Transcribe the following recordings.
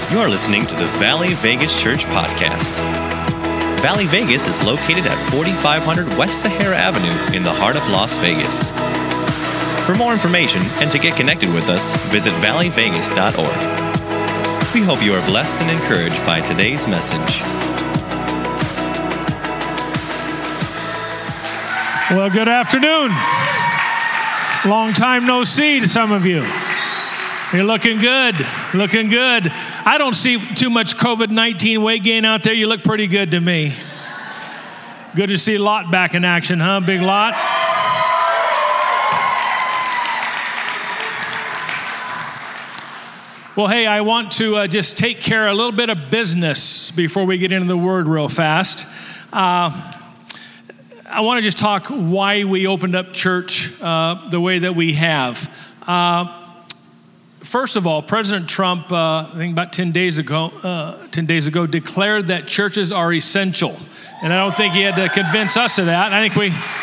You are listening to the Valley Vegas Church Podcast. Valley Vegas is located at 4500 West Sahara Avenue in the heart of Las Vegas. For more information and to get connected with us, visit valleyvegas.org. We hope you are blessed and encouraged by today's message. Well, good afternoon. Long time no see to some of you. You're looking good, looking good. I don't see too much COVID-19 weight gain out there. You look pretty good to me. Good to see Lot back in action, huh, Big Lot? Well, hey, I want to just take care of a little bit of business before we get into the word real fast. I want to just talk why we opened up church the way that we have. First of all, President Trump, I think about 10 days ago, declared that churches are essential. And I don't think he had to convince us of that. I think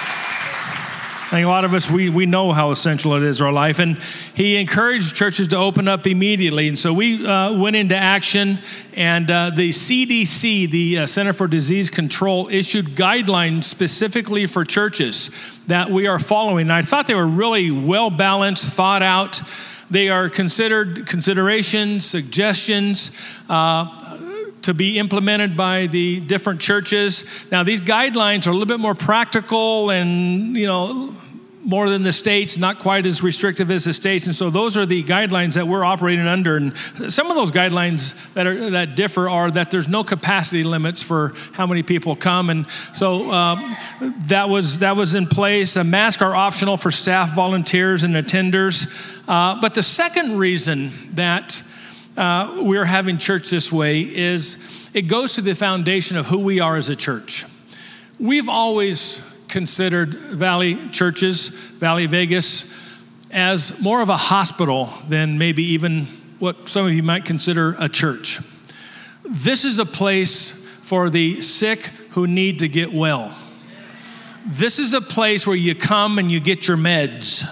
a lot of us, we know how essential it is in our life. And he encouraged churches to open up immediately. And so we went into action. And the CDC, the Center for Disease Control, issued guidelines specifically for churches that we are following. And I thought they were really well-balanced, thought out. They are considerations, suggestions to be implemented by the different churches. Now, these guidelines are a little bit more practical and, more than the states, not quite as restrictive as the states. And so those are the guidelines that we're operating under. And some of those guidelines that differ are that there's no capacity limits for how many people come. And so that was in place. Masks are optional for staff, volunteers, and attenders. But the second reason that we're having church this way is it goes to the foundation of who we are as a church. We've always considered Valley churches, Valley Vegas, as more of a hospital than maybe even what some of you might consider a church. This is a place for the sick who need to get well. This is a place where you come and you get your meds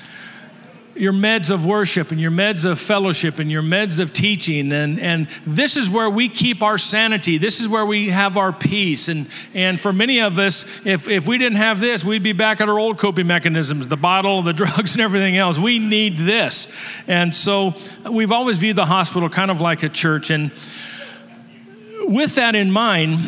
of worship and your meds of fellowship and your meds of teaching. And this is where we keep our sanity. This is where we have our peace. And for many of us, if we didn't have this, we'd be back at our old coping mechanisms, the bottle, the drugs, and everything else. We need this. And so we've always viewed the hospital kind of like a church. And with that in mind,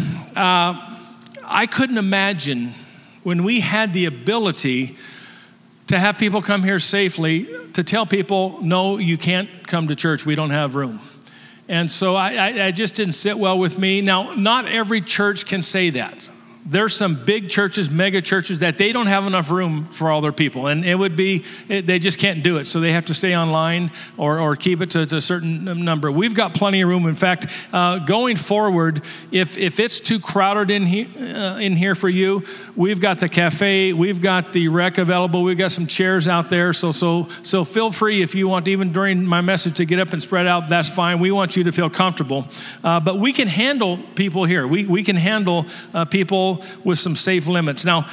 I couldn't imagine when we had the ability to have people come here safely, to tell people, no, you can't come to church. We don't have room. And so I just didn't sit well with me. Now, not every church can say that. There's some big churches, mega churches, that they don't have enough room for all their people. And they just can't do it. So they have to stay online or keep it to a certain number. We've got plenty of room. In fact, going forward, if it's too crowded in here for you, we've got the cafe, we've got the rec available, we've got some chairs out there. So feel free if you want, even during my message, to get up and spread out. That's fine. We want you to feel comfortable. But we can handle people here. We can handle people with some safe limits. Now,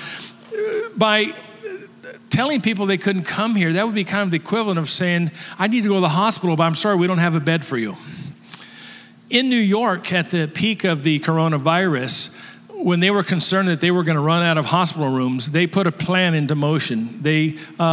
by telling people they couldn't come here, that would be kind of the equivalent of saying, I need to go to the hospital, but I'm sorry, we don't have a bed for you. In New York, at the peak of the coronavirus, when they were concerned that they were going to run out of hospital rooms, they put a plan into motion. They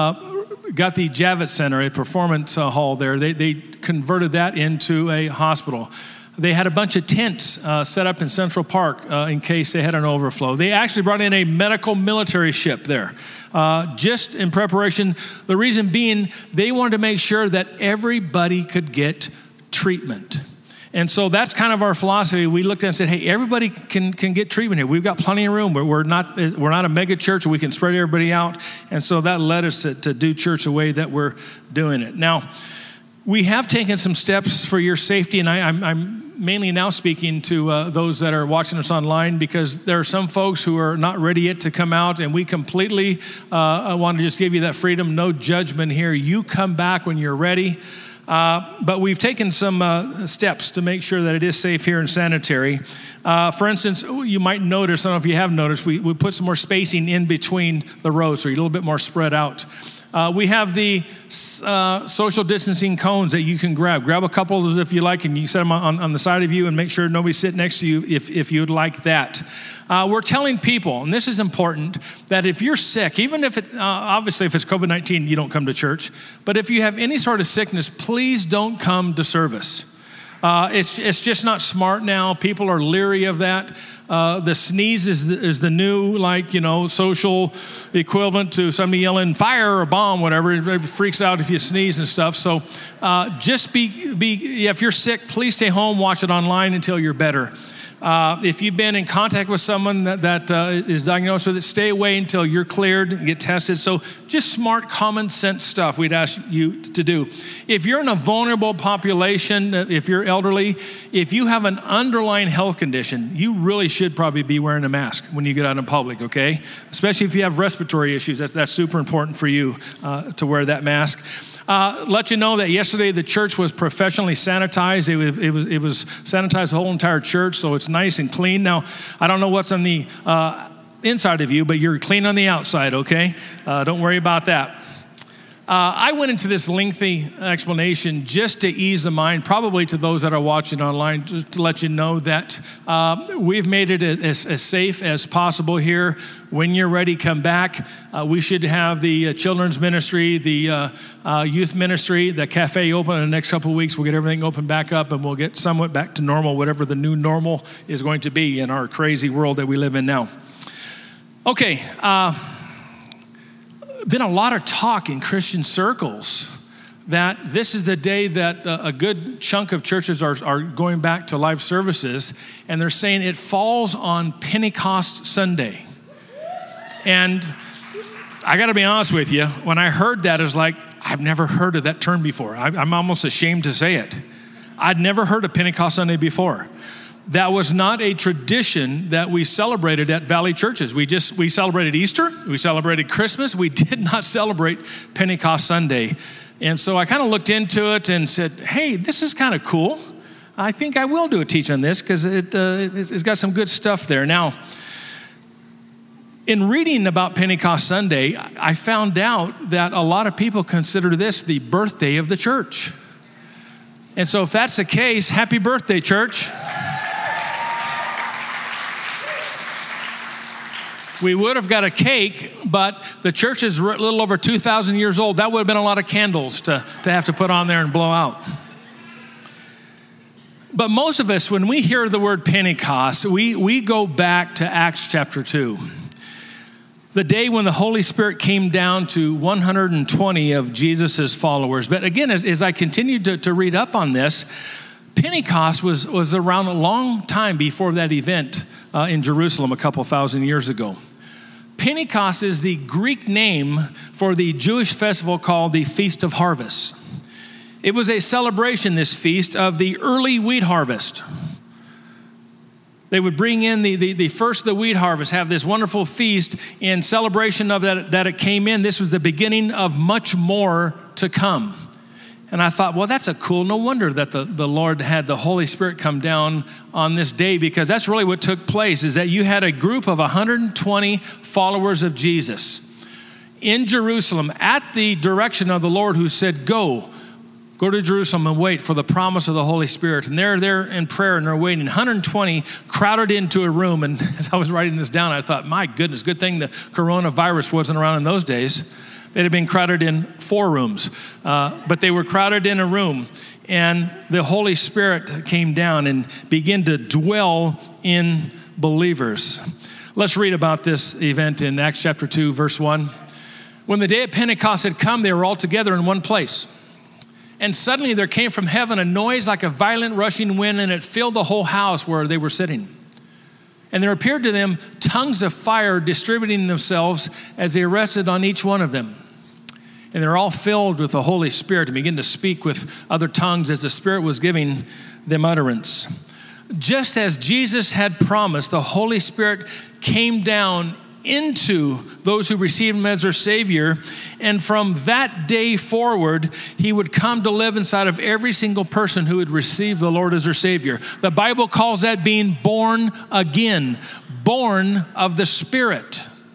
got the Javits Center, a performance hall there. They converted that into a hospital. They had a bunch of tents set up in Central Park in case they had an overflow. They actually brought in a medical military ship there just in preparation. The reason being, they wanted to make sure that everybody could get treatment. And so that's kind of our philosophy. We looked at it and said, hey, everybody can get treatment here. We've got plenty of room. We're not a mega church. We can spread everybody out. And so that led us to do church the way that we're doing it. Now, we have taken some steps for your safety, and I'm mainly now speaking to those that are watching us online, because there are some folks who are not ready yet to come out, and we completely want to just give you that freedom, no judgment here. You come back when you're ready. But we've taken some steps to make sure that it is safe here and sanitary. For instance, you might notice, I don't know if you have noticed, we put some more spacing in between the rows, so you're a little bit more spread out. We have the social distancing cones that you can grab. Grab a couple of those if you like, and you set them on the side of you and make sure nobody's sitting next to you if you'd like that. We're telling people, and this is important, that if you're sick, even if it's, obviously if it's COVID-19, you don't come to church, but if you have any sort of sickness, please don't come to service. It's just not smart now. People are leery of that. The sneeze is the new, social equivalent to somebody yelling fire or bomb, whatever. It freaks out if you sneeze and stuff. So just if you're sick, please stay home, watch it online until you're better. If you've been in contact with someone that is diagnosed with it, stay away until you're cleared and get tested. So just smart, common sense stuff we'd ask you to do. If you're in a vulnerable population, if you're elderly, if you have an underlying health condition, you really should probably be wearing a mask when you get out in public, okay? Especially if you have respiratory issues, that's super important for you to wear that mask. Let you know that yesterday the church was professionally sanitized. It was sanitized the whole entire church, so it's nice and clean. Now, I don't know what's on the inside of you, but you're clean on the outside, okay? Don't worry about that. I went into this lengthy explanation just to ease the mind, probably to those that are watching online, just to let you know that we've made it as safe as possible here. When you're ready, come back. We should have the children's ministry, the youth ministry, the cafe open in the next couple of weeks. We'll get everything open back up, and we'll get somewhat back to normal, whatever the new normal is going to be in our crazy world that we live in now. Okay, been a lot of talk in Christian circles that this is the day that a good chunk of churches are going back to live services, and they're saying it falls on Pentecost Sunday. And I got to be honest with you, when I heard that, it was like, I've never heard of that term before. I'm almost ashamed to say it. I'd never heard of Pentecost Sunday before. That was not a tradition that we celebrated at Valley churches. We celebrated Easter, we celebrated Christmas. We did not celebrate Pentecost Sunday. And so I kind of looked into it and said, hey, this is kind of cool. I think I will do a teach on this because it's got some good stuff there. Now, in reading about Pentecost Sunday, I found out that a lot of people consider this the birthday of the church. And so if that's the case, happy birthday, church. We would have got a cake, but the church is a little over 2,000 years old. That would have been a lot of candles to have to put on there and blow out. But most of us, when we hear the word Pentecost, we go back to Acts chapter 2. The day when the Holy Spirit came down to 120 of Jesus' followers. But again, as I continued to read up on this, Pentecost was around a long time before that event in Jerusalem a couple thousand years ago. Pentecost is the Greek name for the Jewish festival called the Feast of Harvest. It was a celebration, this feast, of the early wheat harvest. They would bring in the first of the wheat harvest, have this wonderful feast in celebration of that it came in. This was the beginning of much more to come. And I thought, well, that's no wonder that the Lord had the Holy Spirit come down on this day, because that's really what took place, is that you had a group of 120 followers of Jesus in Jerusalem at the direction of the Lord, who said, go to Jerusalem and wait for the promise of the Holy Spirit. And they're there in prayer and they're waiting. 120 crowded into a room. And as I was writing this down, I thought, my goodness, good thing the coronavirus wasn't around in those days. They'd have been crowded in 4 rooms, but they were crowded in a room, and the Holy Spirit came down and began to dwell in believers. Let's read about this event in Acts chapter 2, verse 1. When the day of Pentecost had come, they were all together in one place. And suddenly there came from heaven a noise like a violent rushing wind, and it filled the whole house where they were sitting. And there appeared to them tongues of fire distributing themselves as they rested on each one of them. And they're all filled with the Holy Spirit and began to speak with other tongues as the Spirit was giving them utterance. Just as Jesus had promised, the Holy Spirit came down into those who received him as their Savior. And from that day forward, he would come to live inside of every single person who had received the Lord as their Savior. The Bible calls that being born again, born of the Spirit.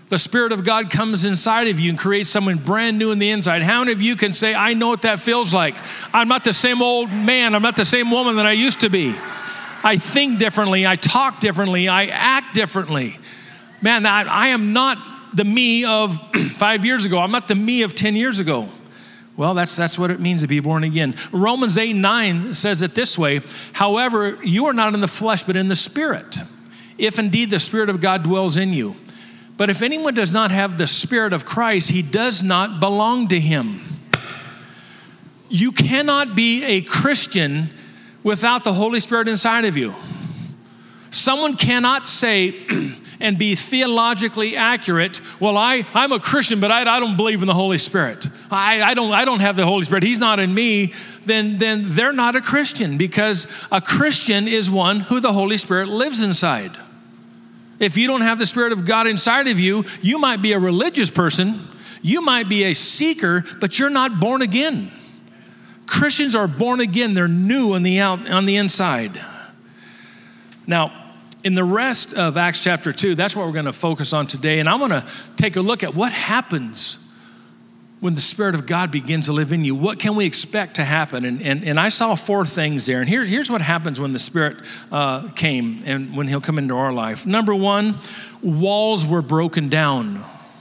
The Spirit of God comes inside of you and creates someone brand new in the inside. How many of you can say, I know what that feels like? I'm not the same old man. I'm not the same woman that I used to be. I think differently. I talk differently. I act differently. Man, I am not the me of 5 years ago. I'm not the me of 10 years ago. Well, that's what it means to be born again. Romans 8:9 says it this way, however, you are not in the flesh, but in the Spirit, if indeed the Spirit of God dwells in you. But if anyone does not have the Spirit of Christ, he does not belong to him. You cannot be a Christian without the Holy Spirit inside of you. Someone cannot say and be theologically accurate, well, I'm a Christian, but I don't believe in the Holy Spirit. I don't have the Holy Spirit. He's not in me. Then they're not a Christian, because a Christian is one who the Holy Spirit lives inside. If you don't have the Spirit of God inside of you, you might be a religious person, you might be a seeker, but you're not born again. Christians are born again. They're new on the inside. Now, in the rest of Acts chapter 2, that's what we're going to focus on today. And I'm going to take a look at what happens when the Spirit of God begins to live in you. What can we expect to happen? And I saw 4 things there. And here's what happens when the Spirit came and when he'll come into our life. Number 1, walls were broken down.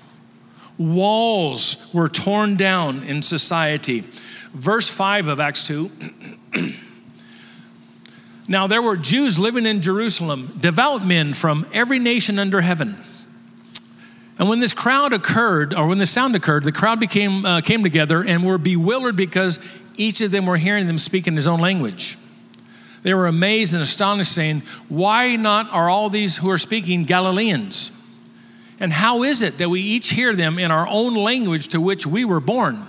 Walls were torn down in society. Verse 5 of Acts 2. Now there were Jews living in Jerusalem, devout men from every nation under heaven. And when this crowd occurred, or when the sound occurred, the crowd came together and were bewildered because each of them were hearing them speak in his own language. They were amazed and astonished, saying, why not are all these who are speaking Galileans? And how is it that we each hear them in our own language to which we were born?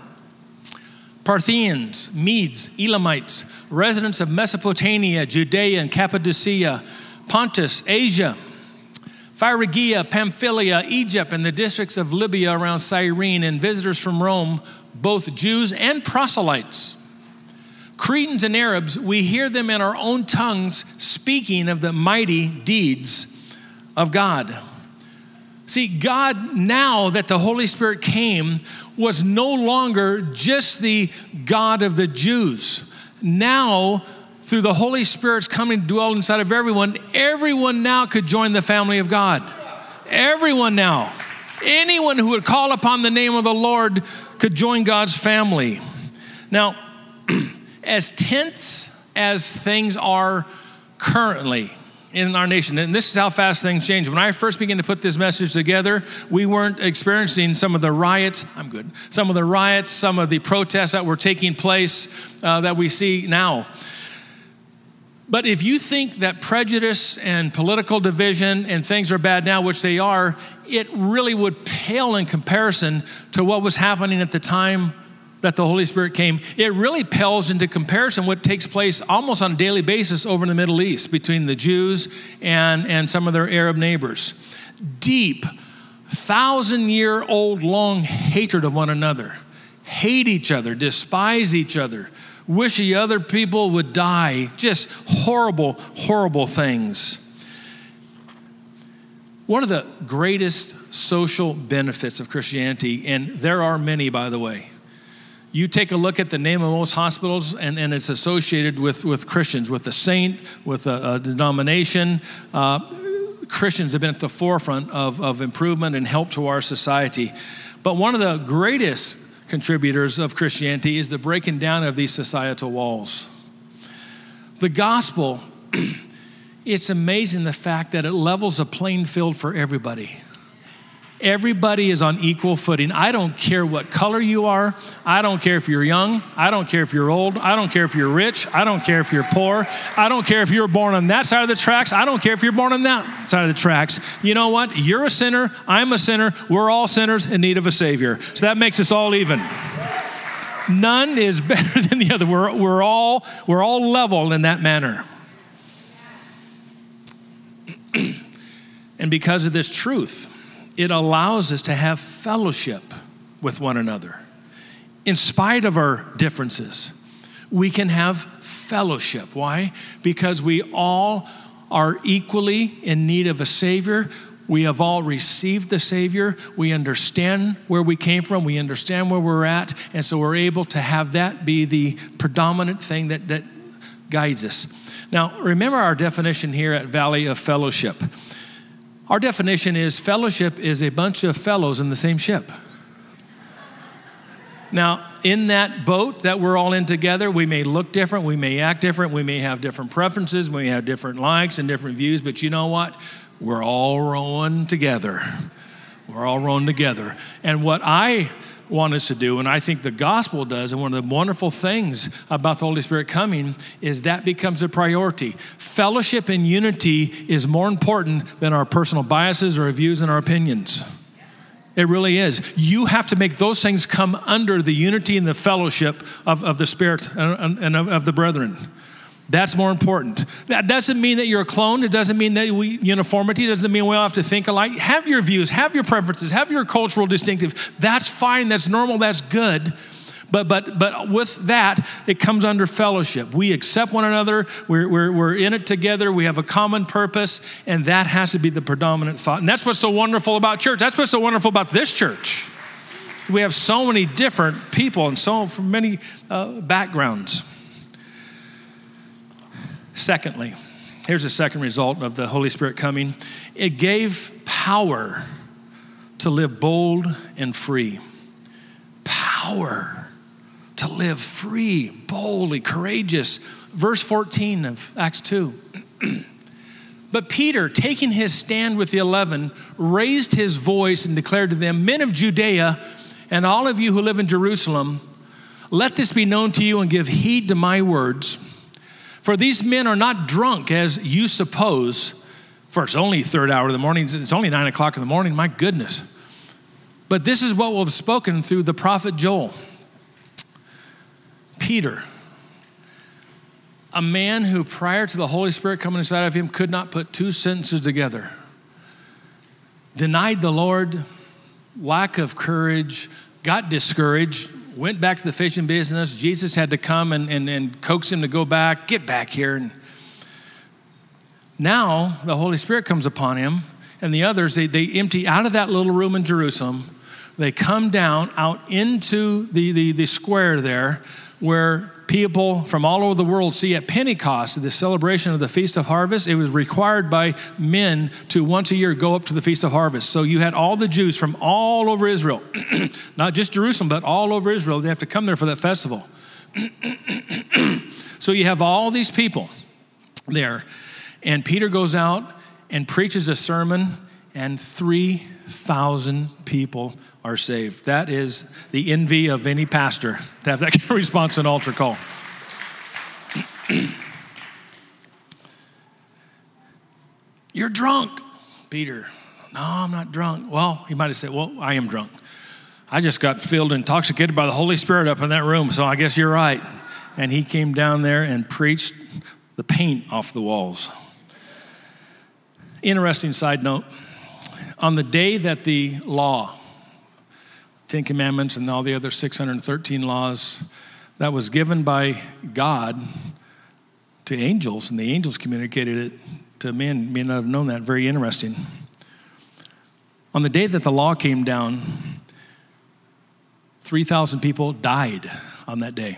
Parthians, Medes, Elamites, residents of Mesopotamia, Judea and Cappadocia, Pontus, Asia, Phrygia, Pamphylia, Egypt, and the districts of Libya around Cyrene, and visitors from Rome, both Jews and proselytes. Cretans and Arabs, we hear them in our own tongues speaking of the mighty deeds of God. See, God, now that the Holy Spirit came, was no longer just the God of the Jews. Now, through the Holy Spirit's coming to dwell inside of everyone now could join the family of God. Everyone now. Anyone who would call upon the name of the Lord could join God's family. Now, as tense as things are currently in our nation, and this is how fast things change. When I first began to put this message together, we weren't experiencing some of the riots, some of the protests that were taking place that we see now. But if you think that prejudice and political division and things are bad now, which they are, it really would pale in comparison to what was happening at the time that the Holy Spirit came. It really pales into comparison what takes place almost on a daily basis over in the Middle East between the Jews and some of their Arab neighbors. Deep, 1,000-year-old long hatred of one another. Hate each other, despise each other, wish the other people would die. Just horrible, horrible things. One of the greatest social benefits of Christianity, and there are many, by the way, you take a look at the name of most hospitals, and it's associated with Christians, with a saint, with a denomination. Christians have been at the forefront of improvement and help to our society. But one of the greatest contributors of Christianity is the breaking down of these societal walls. The gospel, it's amazing the fact that it levels a playing field for everybody. Everybody is on equal footing. I don't care what color you are. I don't care if you're young. I don't care if you're old. I don't care if you're rich. I don't care if you're poor. I don't care if you were born on that side of the tracks. I don't care if you're born on that side of the tracks. You know what? You're a sinner. I'm a sinner. We're all sinners in need of a Savior. So that makes us all even. None is better than the other. We're all level in that manner. And because of this truth, it allows us to have fellowship with one another. In spite of our differences, we can have fellowship. Why? Because we all are equally in need of a Savior. We have all received the Savior. We understand where we came from. We understand where we're at. And so we're able to have that be the predominant thing that guides us. Now, remember our definition here at Valley of Fellowship. Our definition is fellowship is a bunch of fellows in the same ship. Now, in that boat that we're all in together, we may look different, we may act different, we may have different preferences, we may have different likes and different views, but you know what? We're all rowing together. We're all rowing together. And what I want us to do, and I think the gospel does, and one of the wonderful things about the Holy Spirit coming is that becomes a priority. Fellowship and unity is more important than our personal biases or our views and our opinions. It really is. You have to make those things come under the unity and the fellowship of the Spirit and of the brethren. That's more important. That doesn't mean that you're a clone. It doesn't mean that uniformity. It doesn't mean we all have to think alike. Have your views, have your preferences, have your cultural distinctives. That's fine. That's normal. That's good. But with that, it comes under fellowship. We accept one another. We're in it together. We have a common purpose, and that has to be the predominant thought. And that's what's so wonderful about church. That's what's so wonderful about this church. We have so many different people and so from many backgrounds. Secondly, here's the second result of the Holy Spirit coming. It gave power to live bold and free. Power to live free, boldly, courageous. Verse 14 of Acts 2. But Peter, taking his stand with the 11, raised his voice and declared to them, Men of Judea, and all of you who live in Jerusalem, let this be known to you and give heed to my words. For these men are not drunk as you suppose, for it's only third hour of the morning. It's only 9 o'clock in the morning. My goodness. But this is what was spoken through the prophet Joel. Peter, a man who prior to the Holy Spirit coming inside of him could not put two sentences together, denied the Lord, lack of courage, got discouraged, went back to the fishing business. Jesus had to come and coax him to go back, get back here. And now the Holy Spirit comes upon him, and the others, they empty out of that little room in Jerusalem. They come down out into the square there, where people from all over the world see at Pentecost, the celebration of the Feast of Harvest. It was required by men to once a year go up to the Feast of Harvest. So you had all the Jews from all over Israel, not just Jerusalem, but all over Israel. They have to come there for that festival. So you have all these people there. And Peter goes out and preaches a sermon, and 3,000 people are saved. That is the envy of any pastor to have that kind of response in altar call. You're drunk, Peter. No, I'm not drunk. Well, he might have said, well, I am drunk. I just got filled intoxicated by the Holy Spirit up in that room, so I guess you're right. And he came down there and preached the paint off the walls. Interesting side note. On the day that the law, 10 Commandments and all the other 613 laws that was given by God to angels, and the angels communicated it to men, may not have known that, very interesting. On the day that the law came down, 3,000 people died on that day.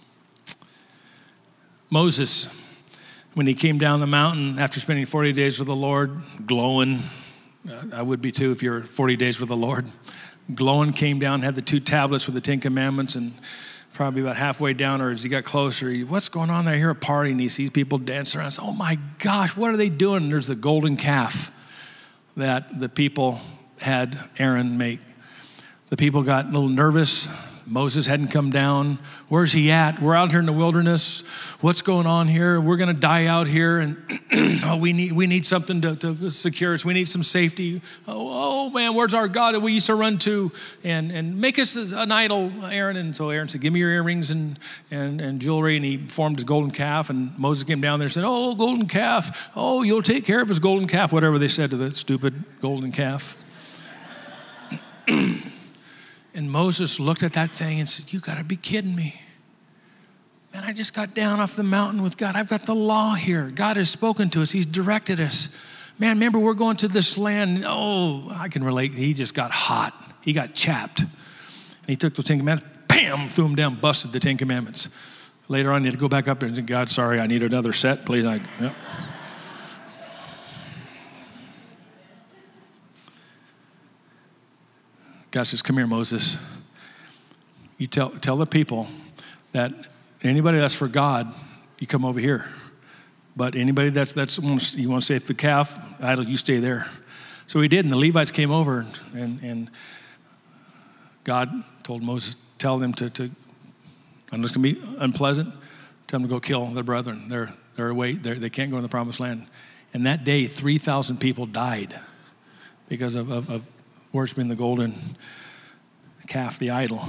Moses, when he came down the mountain after spending 40 days with the Lord, glowing, I would be too if you're 40 days with the Lord. Glowing, came down, had the 2 tablets with the 10 Commandments, and probably about halfway down, or as he got closer, what's going on there? I hear a party, and he sees people dancing around. Oh my gosh, what are they doing? And there's the golden calf that the people had Aaron make. The people got a little nervous. Moses hadn't come down. Where's he at? We're out here in the wilderness. What's going on here? We're going to die out here, and we need something to secure us. We need some safety. Oh man, where's our God that we used to run to? And make us an idol, Aaron. And so Aaron said, give me your earrings and jewelry. And he formed his golden calf. And Moses came down there and said, oh, golden calf. Oh, you'll take care of his golden calf. Whatever they said to the stupid golden calf. And Moses looked at that thing and said, you got to be kidding me. Man, I just got down off the mountain with God. I've got the law here. God has spoken to us. He's directed us. Man, remember we're going to this land. Oh, I can relate. He just got hot. He got chapped. And he took the 10 Commandments, bam, threw them down, busted the 10 Commandments. Later on, he had to go back up there and say, God, sorry, I need another set, please. Yep. God says, come here, Moses. You tell the people that anybody that's for God, you come over here. But anybody that's you want to say at the calf idol, you stay there. So he did, and the Levites came over, and God told Moses, tell them to I'm just going to be unpleasant. Tell them to go kill their brethren. They're away. They can't go in the promised land. And that day, 3,000 people died because of worshiping the golden calf, the idol.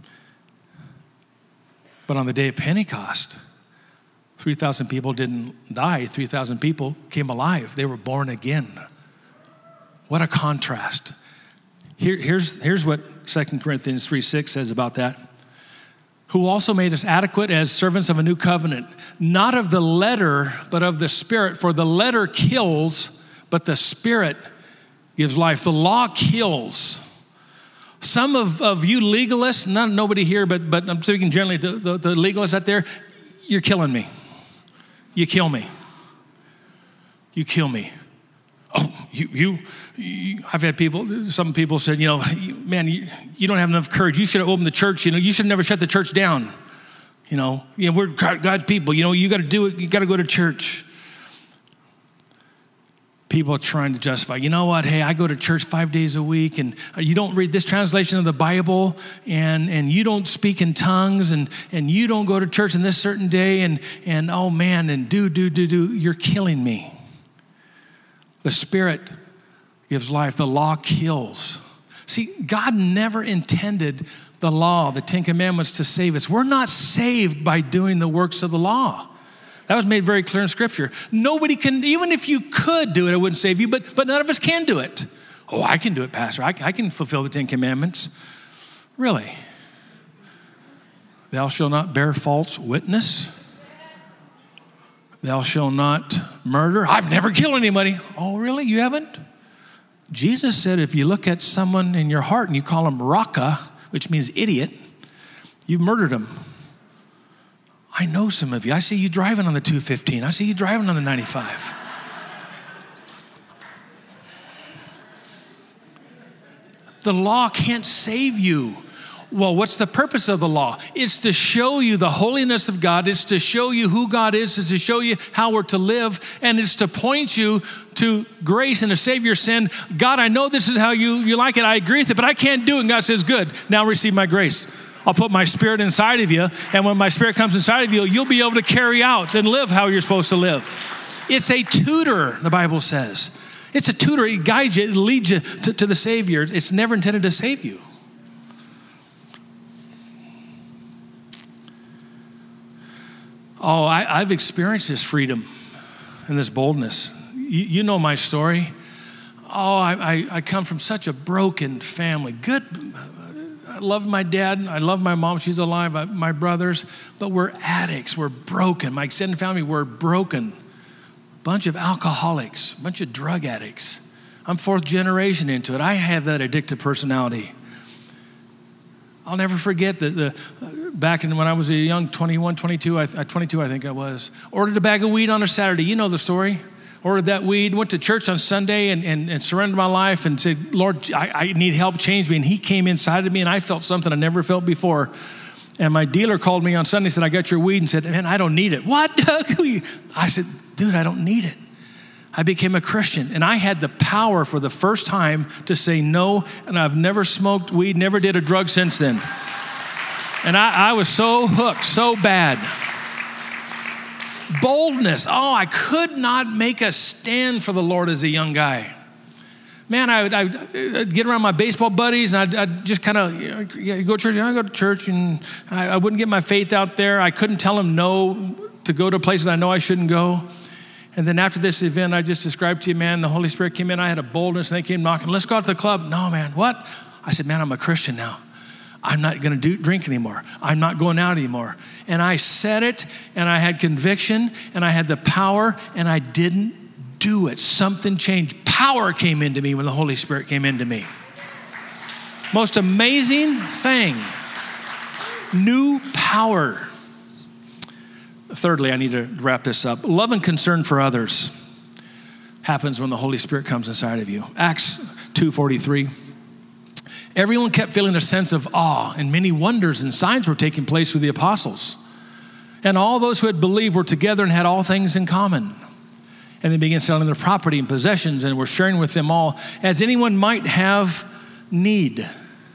But on the day of Pentecost, 3,000 people didn't die. 3,000 people came alive. They were born again. What a contrast. Here's what 2 Corinthians 3:6 says about that. Who also made us adequate as servants of a new covenant, not of the letter, but of the Spirit. For the letter kills, but the Spirit gives life. The law kills. Some of you legalists, nobody here, but I'm speaking generally to the legalists out there, you're killing me. You kill me. You kill me. Oh, you I've had some people said, man, you don't have enough courage. You should have opened the church. You should have never shut the church down. We're God people. You got to do it. You got to go to church. People are trying to justify, you know what? Hey, I go to church 5 days a week, and you don't read this translation of the Bible, and you don't speak in tongues, and you don't go to church on this certain day, and oh man, and do. You're killing me. The Spirit gives life. The law kills. See, God never intended the law, the 10 Commandments, to save us. We're not saved by doing the works of the law. That was made very clear in Scripture. Nobody can, even if you could do it, it wouldn't save you, but none of us can do it. Oh, I can do it, Pastor. I can fulfill the 10 Commandments. Really? Thou shalt not bear false witness. Thou shalt not murder. I've never killed anybody. Oh, really? You haven't? Jesus said if you look at someone in your heart and you call him Raka, which means idiot, you've murdered him. I know some of you. I see you driving on the 215. I see you driving on the 95. The law can't save you. Well, what's the purpose of the law? It's to show you the holiness of God. It's to show you who God is. It's to show you how we're to live. And it's to point you to grace and to save your sin. God, I know this is how you like it. I agree with it, but I can't do it. And God says, good, now receive my grace. I'll put my Spirit inside of you. And when my Spirit comes inside of you, you'll be able to carry out and live how you're supposed to live. It's a tutor, the Bible says. It's a tutor. It guides you. It leads you to the Savior. It's never intended to save you. Oh, I've experienced this freedom and this boldness. You know my story. Oh, I come from such a broken family. I love my dad. I love my mom. She's alive. My brothers. But we're addicts. We're broken. My extended family, we're broken. Bunch of alcoholics. Bunch of drug addicts. I'm 4th generation into it. I have that addictive personality. I'll never forget that back when I was a young 22 I think I was, ordered a bag of weed on a Saturday. You know the story. Ordered that weed, went to church on Sunday and surrendered my life and said, Lord, I need help, change me. And he came inside of me and I felt something I never felt before. And my dealer called me on Sunday and said, I got your weed, and said, man, I don't need it. What? I said, dude, I don't need it. I became a Christian, and I had the power for the first time to say no, and I've never smoked weed, never did a drug since then. And I was so hooked, so bad. Boldness. Oh, I could not make a stand for the Lord as a young guy. Man, I'd get around my baseball buddies, and I'd just kind of, you go to church? Yeah, I go to church, and I wouldn't get my faith out there. I couldn't tell them no to go to places I know I shouldn't go. And then after this event I just described to you, man, the Holy Spirit came in. I had a boldness, and they came knocking. Let's go out to the club. No, man, what? I said, man, I'm a Christian now. I'm not going to drink anymore. I'm not going out anymore. And I said it, and I had conviction, and I had the power, and I didn't do it. Something changed. Power came into me when the Holy Spirit came into me. Most amazing thing. New power. Thirdly, I need to wrap this up. Love and concern for others happens when the Holy Spirit comes inside of you. Acts 2:43. Everyone kept feeling a sense of awe, and many wonders and signs were taking place with the apostles. And all those who had believed were together and had all things in common. And they began selling their property and possessions and were sharing with them all as anyone might have need.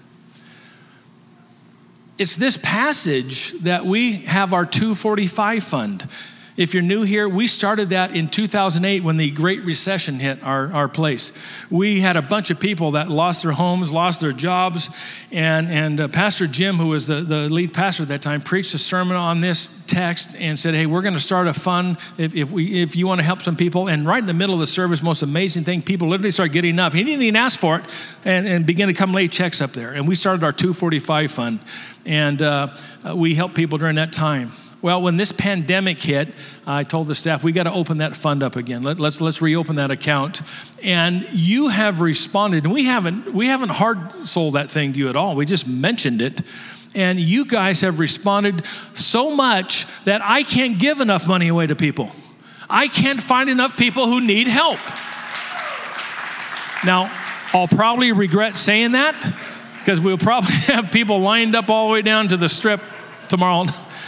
It's this passage that we have our 245 fund. If you're new here, we started that in 2008 when the Great Recession hit our place. We had a bunch of people that lost their homes, lost their jobs, and Pastor Jim, who was the lead pastor at that time, preached a sermon on this text and said, hey, we're going to start a fund if you want to help some people. And right in the middle of the service, most amazing thing, people literally started getting up. He didn't even ask for it and began to come lay checks up there. And we started our 245 fund, and we helped people during that time. Well, when this pandemic hit, I told the staff, we got to open that fund up again. Let's reopen that account. And you have responded. And we haven't hard sold that thing to you at all. We just mentioned it. And you guys have responded so much that I can't give enough money away to people. I can't find enough people who need help. Now, I'll probably regret saying that because we'll probably have people lined up all the way down to the strip tomorrow.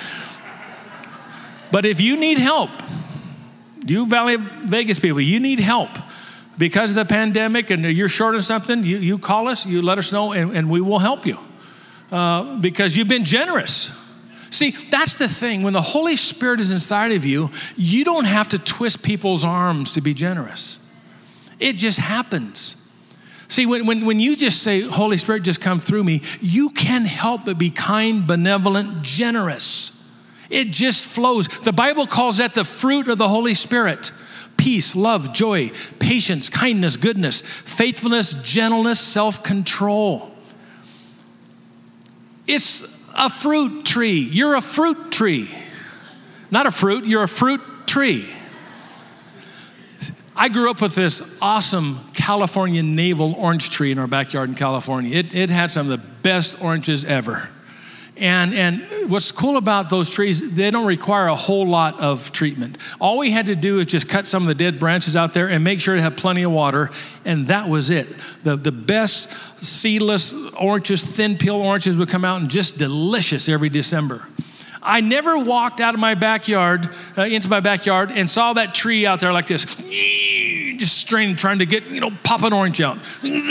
But if you need help, you Valley Vegas people, you need help because of the pandemic and you're short of something, you call us, you let us know, and we will help you because you've been generous. See, that's the thing. When the Holy Spirit is inside of you, you don't have to twist people's arms to be generous. It just happens. See, when you just say, Holy Spirit, just come through me, you can't help but be kind, benevolent, generous. It just flows. The Bible calls that the fruit of the Holy Spirit. Peace, love, joy, patience, kindness, goodness, faithfulness, gentleness, self-control. It's a fruit tree. You're a fruit tree. Not a fruit, you're a fruit tree. I grew up with this awesome California navel orange tree in our backyard in California. It had some of the best oranges ever. And what's cool about those trees, they don't require a whole lot of treatment. All we had to do is just cut some of the dead branches out there and make sure to have plenty of water, and that was it. The best seedless oranges, thin peel oranges would come out and just delicious every December. I never walked out of my backyard, into my backyard, and saw that tree out there like this, just straining, trying to get, pop an orange out.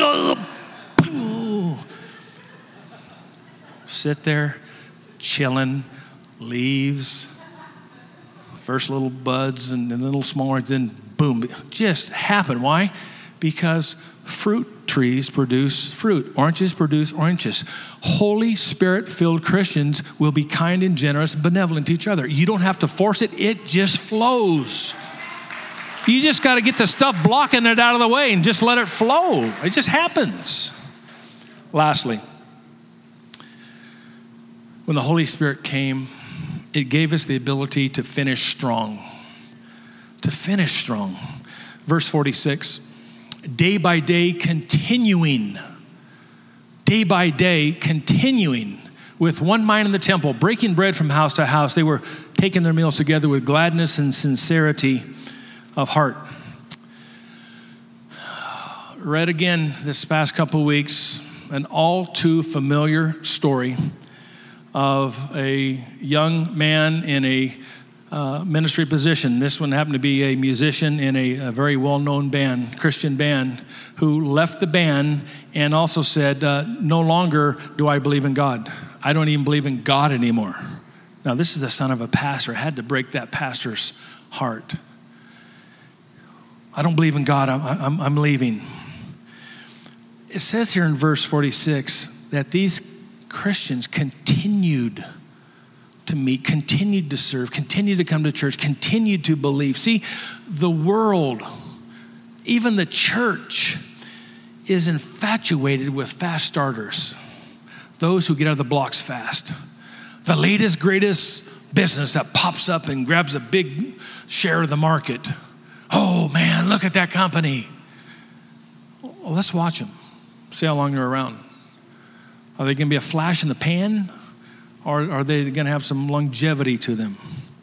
Sit there, chilling, leaves, first little buds and then little smaller, then boom, just happened. Why? Because fruit trees produce fruit. Oranges produce oranges. Holy Spirit-filled Christians will be kind and generous, benevolent to each other. You don't have to force it. It just flows. You just got to get the stuff blocking it out of the way and just let it flow. It just happens. Lastly, when the Holy Spirit came, it gave us the ability to finish strong. To finish strong. Verse 46, day by day continuing with one mind in the temple, breaking bread from house to house. They were taking their meals together with gladness and sincerity of heart. Read again this past couple of weeks, an all too familiar story of a young man in a ministry position. This one happened to be a musician in a very well-known band, Christian band, who left the band and also said, no longer do I believe in God. I don't even believe in God anymore. Now, this is the son of a pastor. I had to break that pastor's heart. I don't believe in God. I'm leaving. It says here in verse 46 that these Christians continued to meet, continued to serve, continued to come to church, continued to believe. See, the world, even the church, is infatuated with fast starters, those who get out of the blocks fast. The latest, greatest business that pops up and grabs a big share of the market. Oh man, look at that company. Well, let's watch them. See how long they're around. Are they going to be a flash in the pan? Or are they going to have some longevity to them?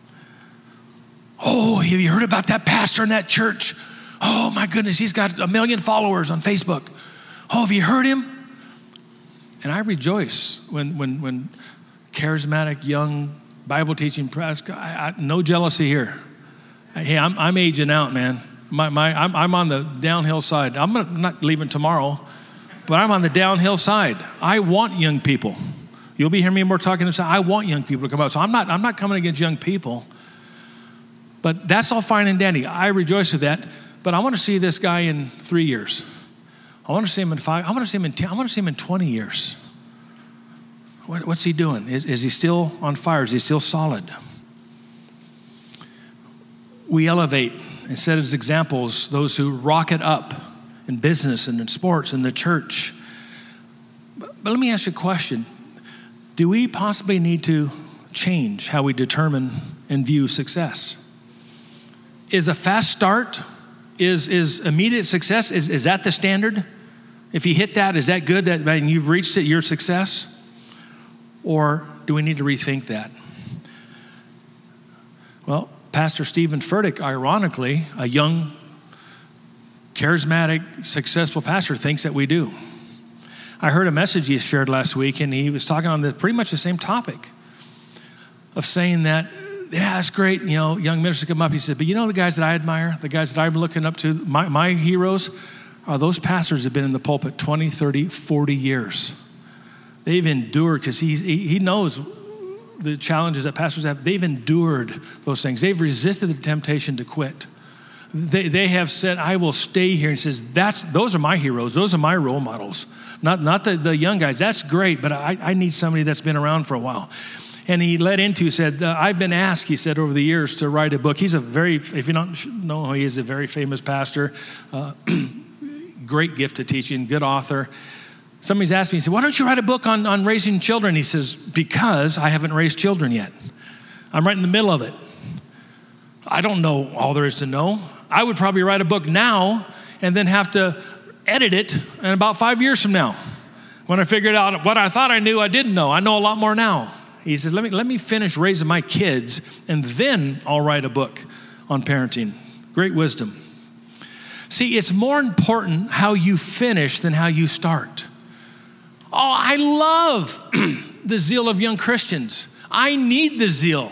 Oh, have you heard about that pastor in that church? Oh my goodness, he's got 1 million followers on Facebook. Oh, have you heard him? And I rejoice when charismatic, young, Bible teaching, no jealousy here. Hey, I'm aging out, man. I'm on the downhill side. I'm not leaving tomorrow, but I'm on the downhill side. I want young people. You'll be hearing me more talking this. I want young people to come out. So I'm not coming against young people. But that's all fine and dandy. I rejoice with that. But I want to see this guy in 3 years. I want to see him in 5. I want to see him in 10. I want to see him in 20 years. What's he doing? Is he still on fire? Is he still solid? We elevate and set as examples those who rocket up in business and in sports and the church. But let me ask you a question. Do we possibly need to change how we determine and view success? Is a fast start, is immediate success, is that the standard? If you hit that, is that good? And you've reached it, your success? Or do we need to rethink that? Well, Pastor Stephen Furtick, ironically, a young, charismatic, successful pastor, thinks that we do. I heard a message he shared last week, and he was talking on pretty much the same topic of saying that, yeah, that's great. You know, young ministers come up. He said, but you know the guys that I admire, the guys that I'm looking up to, my heroes are those pastors that have been in the pulpit 20, 30, 40 years. They've endured, because he knows the challenges that pastors have. They've endured those things. They've resisted the temptation to quit. They have said, I will stay here. And he says, those are my heroes. Those are my role models. Not the young guys. That's great, but I need somebody that's been around for a while. And he led into, said, I've been asked, he said, over the years to write a book. He's if you don't know, he is a very famous pastor, great gift of teaching, good author. Somebody's asked me, he said, why don't you write a book on raising children? He says, because I haven't raised children yet. I'm right in the middle of it. I don't know all there is to know. I would probably write a book now and then have to edit it in about 5 years from now. When I figured out what I thought I knew, I didn't know. I know a lot more now. He says, let me finish raising my kids, and then I'll write a book on parenting. Great wisdom. See, it's more important how you finish than how you start. Oh, I love the zeal of young Christians. I need the zeal.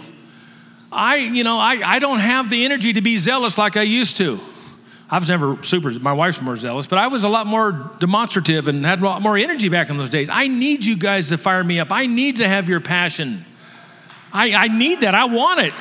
I don't have the energy to be zealous like I used to. I was never my wife's more zealous, but I was a lot more demonstrative and had a lot more energy back in those days. I need you guys to fire me up. I need to have your passion. I need that. I want it.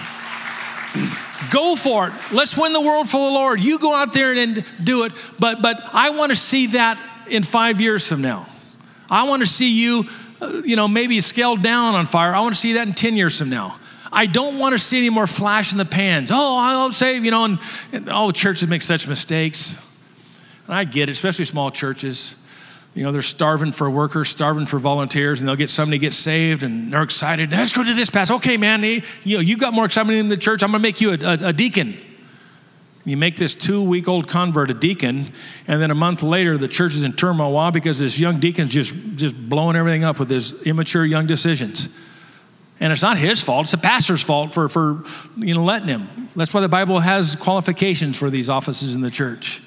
Go for it. Let's win the world for the Lord. You go out there and do it. But I want to see that in 5 years from now. I want to see you, maybe scaled down on fire. I want to see that in 10 years from now. I don't want to see any more flash in the pans. Oh, I'll say, and churches make such mistakes. And I get it, especially small churches. They're starving for workers, starving for volunteers, and they'll get somebody get saved, and they're excited. Let's go to this pastor. Okay, man, you got more excitement in the church. I'm going to make you a deacon. You make this 2-week-old convert a deacon, and then a month later, the church is in turmoil. Why? Because this young deacon's just blowing everything up with his immature young decisions. And it's not his fault. It's the pastor's fault for letting him. That's why the Bible has qualifications for these offices in the church.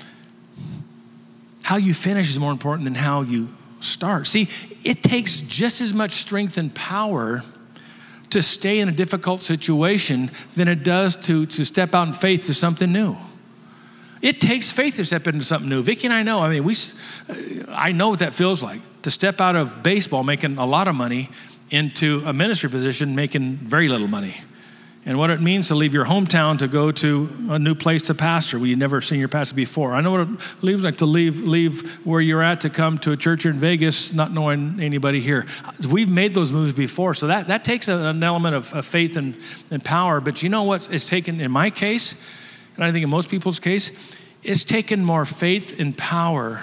How you finish is more important than how you start. See, it takes just as much strength and power to stay in a difficult situation than it does to step out in faith to something new. It takes faith to step into something new. Vicki and I know. I know what that feels like, to step out of baseball making a lot of money into a ministry position making very little money. And what it means to leave your hometown to go to a new place to pastor where you've never seen your pastor before. I know what it feels like to leave where you're at to come to a church in Vegas not knowing anybody here. We've made those moves before, so that takes an element of faith and power. But you know what it's taken in my case, and I think in most people's case, it's taken more faith and power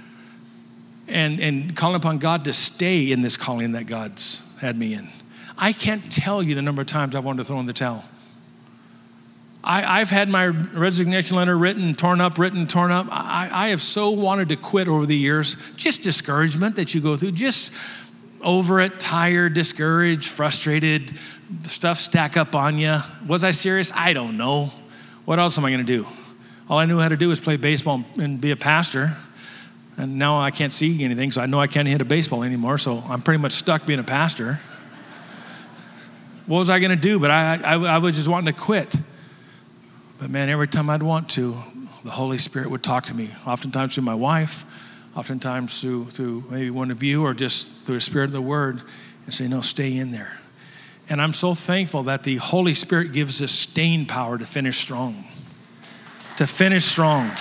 and calling upon God to stay in this calling that God's had me in. I can't tell you the number of times I've wanted to throw in the towel. I've had my resignation letter written, torn up. I have so wanted to quit over the years. Just discouragement that you go through, just over it, tired, discouraged, frustrated, stuff stack up on you. Was I serious? I don't know. What else am I going to do? All I knew how to do was play baseball and be a pastor. And now I can't see anything, so I know I can't hit a baseball anymore, so I'm pretty much stuck being a pastor. What was I going to do? But I was just wanting to quit. But man, every time I'd want to, the Holy Spirit would talk to me, oftentimes through my wife, oftentimes through maybe one of you, or just through the Spirit of the Word, and say, no, stay in there. And I'm so thankful that the Holy Spirit gives us staying power to finish strong. To finish strong.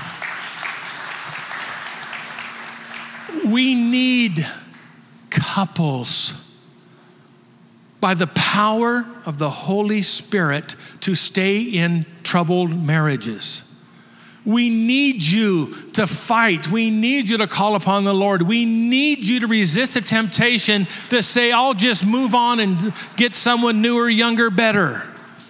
We need couples by the power of the Holy Spirit to stay in troubled marriages. We need you to fight. We need you to call upon the Lord. We need you to resist the temptation to say, I'll just move on and get someone newer, younger, better.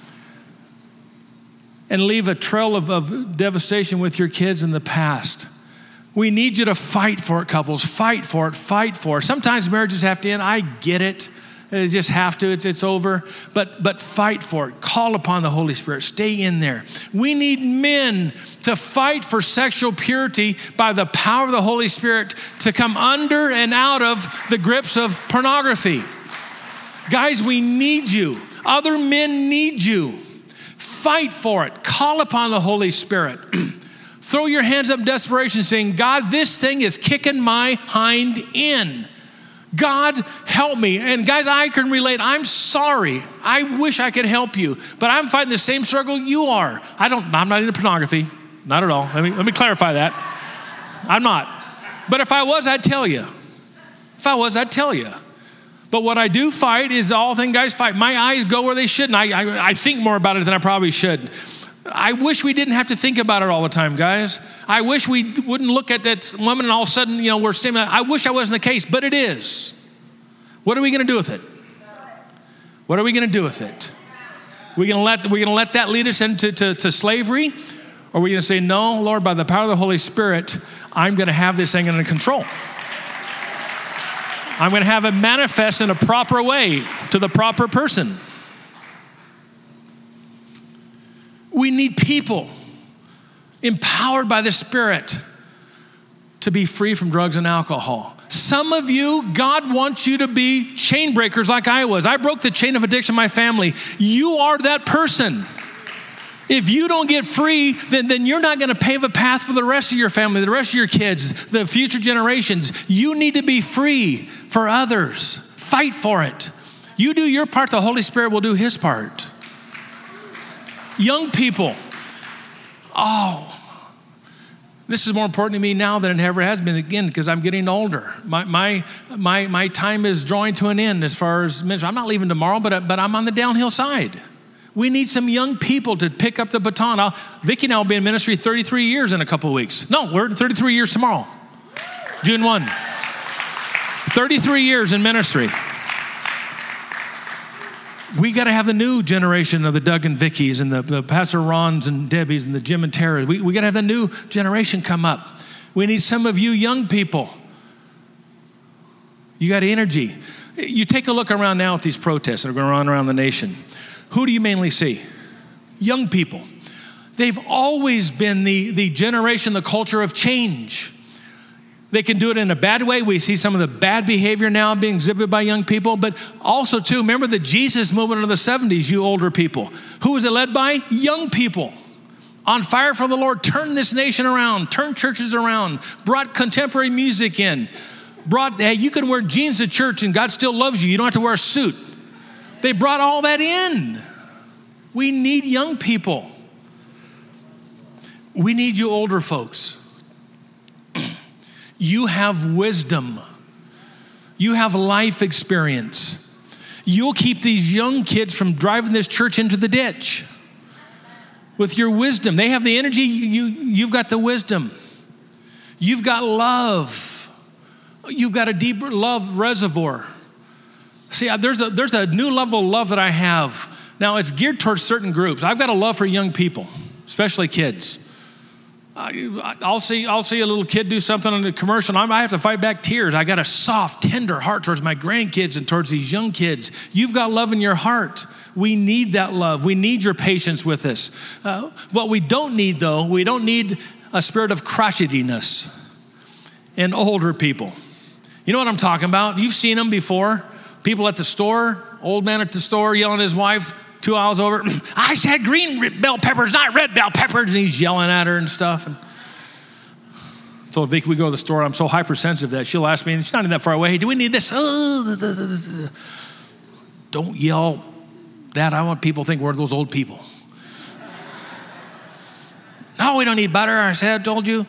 And leave a trail of devastation with your kids in the past. We need you to fight for it, couples. Fight for it. Sometimes marriages have to end. I get it. They just have to. It's over. But fight for it. Call upon the Holy Spirit. Stay in there. We need men to fight for sexual purity by the power of the Holy Spirit to come under and out of the grips of pornography. Guys, we need you. Other men need you. Fight for it. Call upon the Holy Spirit. Throw your hands up in desperation saying, God, this thing is kicking my hind in. God, help me. And guys, I can relate. I'm sorry. I wish I could help you, but I'm fighting the same struggle you are. I'm not into pornography. Not at all. Let me clarify that. I'm not. But if I was, I'd tell you. But what I do fight is all thing guys fight. My eyes go where they shouldn't. I think more about it than I probably should. I wish we didn't have to think about it all the time, guys. I wish we wouldn't look at that woman and all of a sudden, we're stimulated. I wish that wasn't the case, but it is. What are we going to do with it? What are we going to do with it? We're going to let that lead us into slavery? Or are we going to say, no, Lord, by the power of the Holy Spirit, I'm going to have this thing under control. I'm going to have it manifest in a proper way to the proper person. We need people empowered by the Spirit to be free from drugs and alcohol. Some of you, God wants you to be chain breakers like I was. I broke the chain of addiction in my family. You are that person. If you don't get free, then you're not going to pave a path for the rest of your family, the rest of your kids, the future generations. You need to be free for others. Fight for it. You do your part, the Holy Spirit will do his part. Young people, this is more important to me now than it ever has been, again, because I'm getting older. My time is drawing to an end as far as ministry. I'm not leaving tomorrow, but I'm on the downhill side. We need some young people to pick up the baton. Vicki and I will be in ministry 33 years in a couple of weeks. No, we're 33 years tomorrow, June 1. 33 years in ministry. We got to have the new generation of the Doug and Vickies and the Pastor Rons and Debbies and the Jim and Tara. We got to have the new generation come up. We need some of you young people. You got energy. You take a look around now at these protests that are going on around the nation. Who do you mainly see? Young people. They've always been the generation, the culture of change. They can do it in a bad way. We see some of the bad behavior now being exhibited by young people, but also too, remember the Jesus movement of the 70s, you older people. Who was it led by? Young people. On fire for the Lord, turned this nation around, turned churches around, brought contemporary music in, hey, you can wear jeans to church and God still loves you. You don't have to wear a suit. They brought all that in. We need young people. We need you older folks. You have wisdom. You have life experience. You'll keep these young kids from driving this church into the ditch with your wisdom. They have the energy. You've got the wisdom. You've got love. You've got a deeper love reservoir. See, there's a new level of love that I have Now, it's geared towards certain groups. I've got a love for young people, especially kids. I'll see a little kid do something on the commercial, and I have to fight back tears. I got a soft, tender heart towards my grandkids and towards these young kids. You've got love in your heart. We need that love. We need your patience with us. What we don't need, though, we don't need a spirit of crotchetiness in older people. You know what I'm talking about? You've seen them before. People at the store, old man at the store yelling at his wife, 2 aisles over, I said green bell peppers, not red bell peppers. And he's yelling at her and stuff. And so Vicky, we go to the store. I'm so hypersensitive that she'll ask me, and she's not even that far away, hey, do we need this? Don't yell that. I want people to think we're those old people. No, we don't need butter. I said, I told you.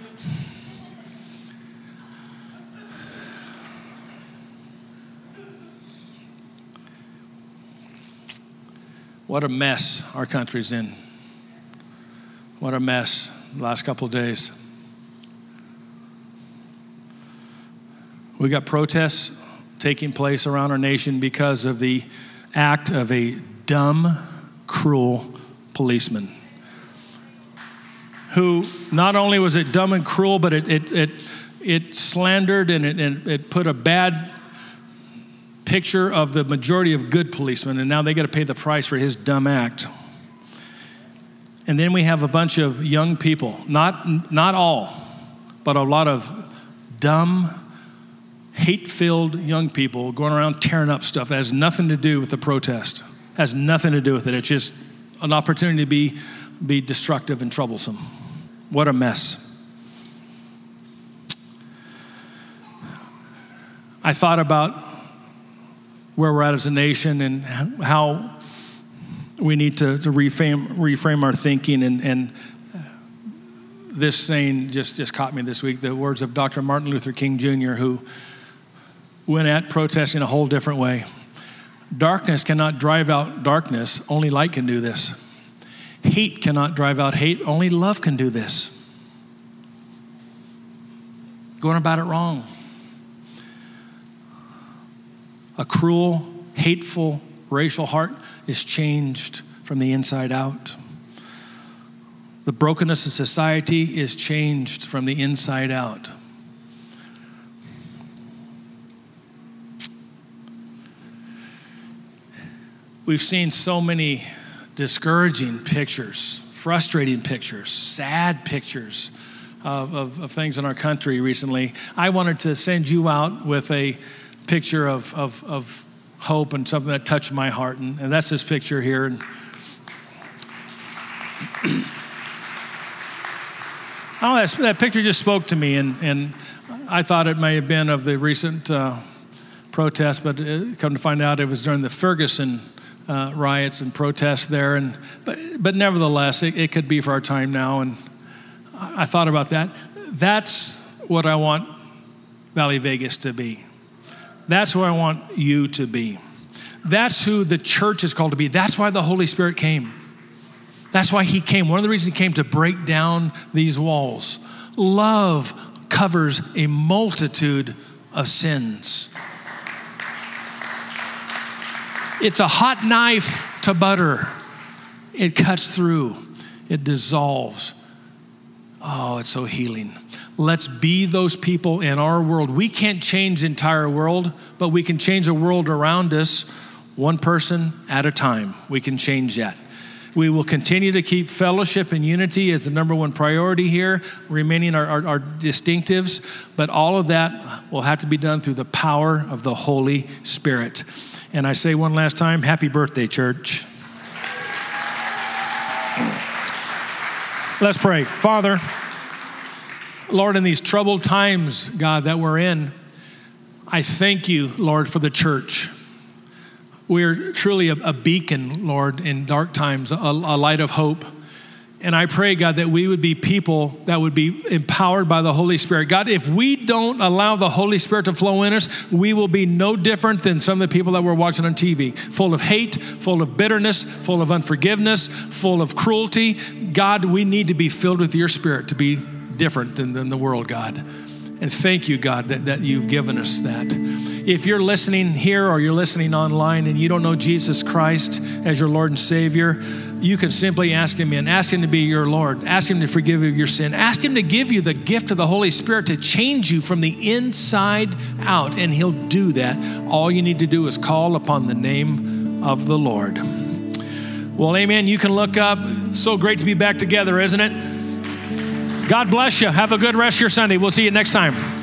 What a mess our country's in. What a mess the last couple of days. We got protests taking place around our nation because of the act of a dumb, cruel policeman who not only was it dumb and cruel, but it slandered and it put a bad picture of the majority of good policemen, and now they got to pay the price for his dumb act. And then we have a bunch of young people, not all, but a lot of dumb, hate-filled young people going around tearing up stuff that has nothing to do with the protest. Has nothing to do with it. It's just an opportunity to be destructive and troublesome. What a mess. I thought about where we're at as a nation and how we need to reframe our thinking. And this saying just caught me this week, the words of Dr. Martin Luther King Jr., who went at protesting a whole different way. Darkness cannot drive out darkness, only light can do this. Hate cannot drive out hate, only love can do this. Going about it wrong. A cruel, hateful, racial heart is changed from the inside out. The brokenness of society is changed from the inside out. We've seen so many discouraging pictures, frustrating pictures, sad pictures of things in our country recently. I wanted to send you out with a picture of hope and something that touched my heart, and that's this picture here. And that picture just spoke to me, and I thought it may have been of the recent protest, but come to find out it was during the Ferguson riots and protests there, but nevertheless, it could be for our time now, and I thought about that. That's what I want Valley Vegas to be. That's who I want you to be. That's who the church is called to be. That's why the Holy Spirit came. That's why he came. One of the reasons he came, to break down these walls. Love covers a multitude of sins. It's a hot knife to butter. It cuts through. It dissolves. Oh, it's so healing. Let's be those people in our world. We can't change the entire world, but we can change the world around us, one person at a time. We can change that. We will continue to keep fellowship and unity as the number one priority here, remaining our distinctives, but all of that will have to be done through the power of the Holy Spirit. And I say one last time, happy birthday, church. Let's pray. Father, Lord, in these troubled times, God, that we're in, I thank you, Lord, for the church. We're truly a beacon, Lord, in dark times, a light of hope. And I pray, God, that we would be people that would be empowered by the Holy Spirit. God, if we don't allow the Holy Spirit to flow in us, we will be no different than some of the people that we're watching on TV, full of hate, full of bitterness, full of unforgiveness, full of cruelty. God, we need to be filled with your Spirit to be different than the world, God. And thank you, God, that you've given us that. If you're listening here or you're listening online and you don't know Jesus Christ as your Lord and Savior, you can simply ask him in. Ask him to be your Lord. Ask him to forgive you your sin. Ask him to give you the gift of the Holy Spirit to change you from the inside out, and he'll do that. All you need to do is call upon the name of the Lord. Well, amen. You can look up. So great to be back together, isn't it? God bless you. Have a good rest of your Sunday. We'll see you next time.